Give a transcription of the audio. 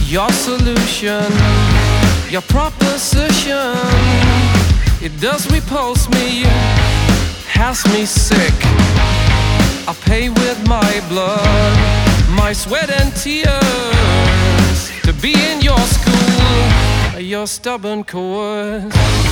Your solution, your proposition, it does repulse me, has me sick. I pay with my blood, my sweat and tears to be in your school, your stubborn course.